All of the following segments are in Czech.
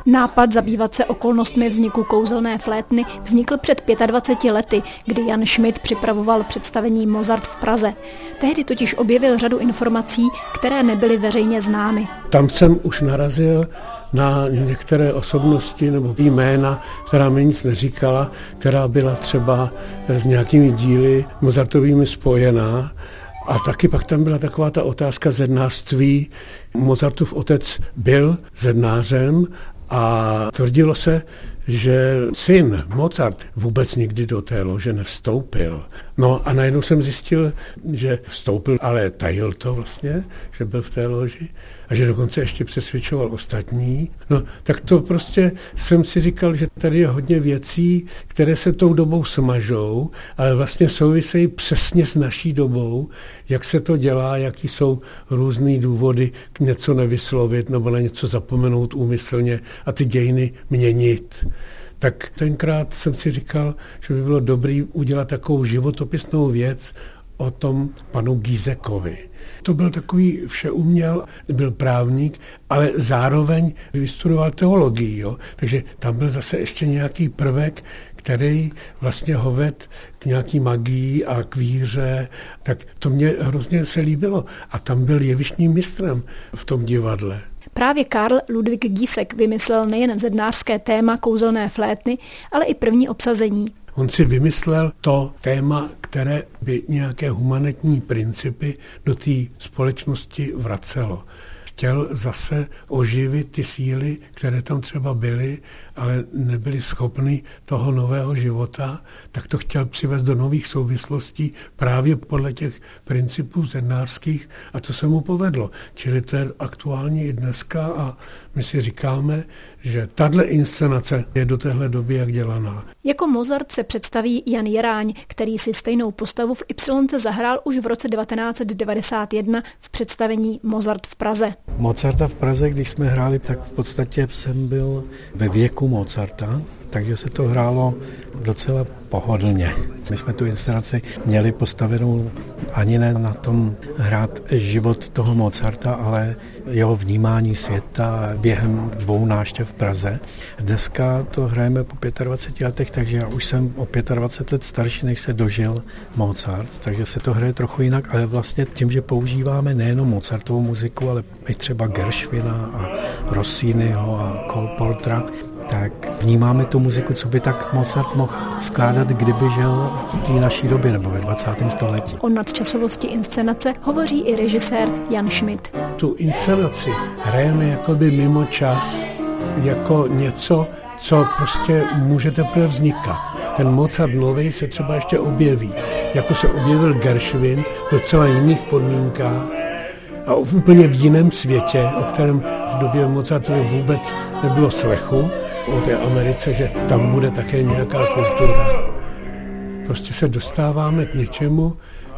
Nápad zabývat se okolnostmi vzniku kouzelné flétny vznikl před 25 lety, kdy Jan Schmidt připravoval představení Mozart v Praze. Tehdy totiž objevil řadu informací, které nebyly veřejně známy. Tam jsem už narazil na některé osobnosti nebo jména, která mi nic neříkala, která byla třeba s nějakými díly Mozartovými spojená. A taky pak tam byla taková ta otázka zednářství. Mozartův otec byl zednářem a tvrdilo se, že syn Mozart vůbec nikdy do té lože nevstoupil. No a najednou jsem zjistil, že vstoupil, ale tajil to vlastně, že byl v té loži a že dokonce ještě přesvědčoval ostatní. No tak to prostě jsem si říkal, že tady je hodně věcí, které se tou dobou smažou, ale vlastně souvisejí přesně s naší dobou, jak se to dělá, jaký jsou různý důvody k něco nevyslovit nebo na něco zapomenout úmyslně a ty dějiny měnit. Tak tenkrát jsem si říkal, že by bylo dobré udělat takovou životopisnou věc o tom panu Gieseckovi. To byl takový všeuměl, byl právník, ale zároveň vystudoval teologii. Jo? Takže tam byl zase ještě nějaký prvek, který vlastně ho vedl k nějaký magii a k víře. Tak to mě hrozně se líbilo. A tam byl jevištním mistrem v tom divadle. Právě Karl Ludwig Giesek vymyslel nejen zednářské téma kouzelné flétny, ale i první obsazení. On si vymyslel to téma, které by nějaké humanitní principy do té společnosti vracelo. Chtěl zase oživit ty síly, které tam třeba byly, ale nebyly schopny toho nového života, tak to chtěl přivést do nových souvislostí právě podle těch principů zednářských a to se mu povedlo. Čili to je aktuální i dneska a my si říkáme, že tahle inscenace je do téhle doby jak dělaná. Jako Mozart se představí Jan Jeráň, který si stejnou postavu v Ypsilonce zahrál už v roce 1991 v představení Mozart v Praze. Mozarta v Praze, když jsme hráli, tak v podstatě jsem byl ve věku Mozarta, takže se to hrálo docela pohodlně. My jsme tu inscenaci měli postavenou ani ne na tom hrát život toho Mozarta, ale jeho vnímání světa během 2 návštěv v Praze. Dneska to hrajeme po 25 letech, takže já už jsem o 25 let starší, než se dožil Mozart, takže se to hraje trochu jinak, ale vlastně tím, že používáme nejenom Mozartovou muziku, ale i třeba Gershwina a Rossiniho a Cole Portera, tak vnímáme tu muziku, co by tak Mozart mohl skládat, kdyby žil v té naší době nebo ve 20. století. O nadčasovosti inscenace hovoří i režisér Jan Schmidt. Tu inscenaci hrajeme jakoby mimo čas, jako něco, co prostě může teprve vznikat. Ten Mozart nový se třeba ještě objeví, jako se objevil Gershwin v docela jiných podmínkách a úplně v jiném světě, o kterém v době Mozartovy vůbec nebylo slechu, o té Americe, že tam bude také nějaká kultura. Prostě se dostáváme k něčemu,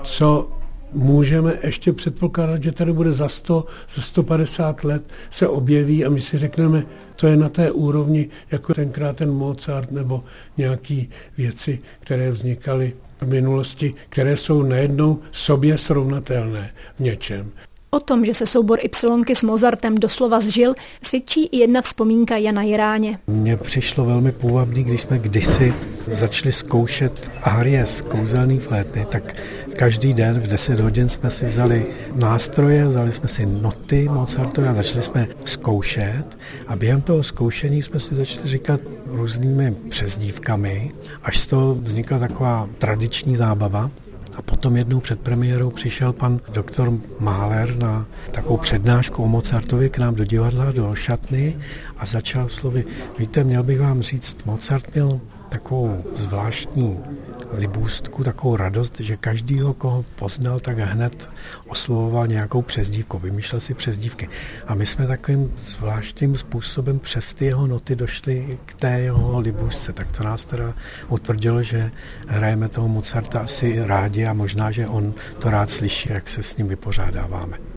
co můžeme ještě předpokládat, že tady bude za 100, za 150 let se objeví a my si řekneme, to je na té úrovni, jako tenkrát ten Mozart nebo nějaké věci, které vznikaly v minulosti, které jsou najednou sobě srovnatelné v něčem. O tom, že se soubor Ypsilonky s Mozartem doslova zžil, svědčí i jedna vzpomínka Jana Jeráně. Mně přišlo velmi půvabný, když jsme kdysi začali zkoušet arie z kouzelné flétny, tak každý den v 10 hodin jsme si vzali nástroje, vzali jsme si noty Mozartové a začali jsme zkoušet. A během toho zkoušení jsme si začali říkat různými přezdívkami, až z toho vznikla taková tradiční zábava. A potom jednou před premiérou přišel pan doktor Mahler na takovou přednášku o Mozartovi k nám do divadla, do šatny a začal slovy, víte, měl bych vám říct, Mozart měl takovou zvláštní libůstku, takovou radost, že každýho, koho poznal, tak hned oslovoval nějakou přezdívku, vymýšlel si přezdívky. A my jsme takovým zvláštním způsobem přes ty jeho noty došli k té jeho libůstce. Tak to nás teda utvrdilo, že hrajeme toho Mozarta asi rádi a možná, že on to rád slyší, jak se s ním vypořádáváme.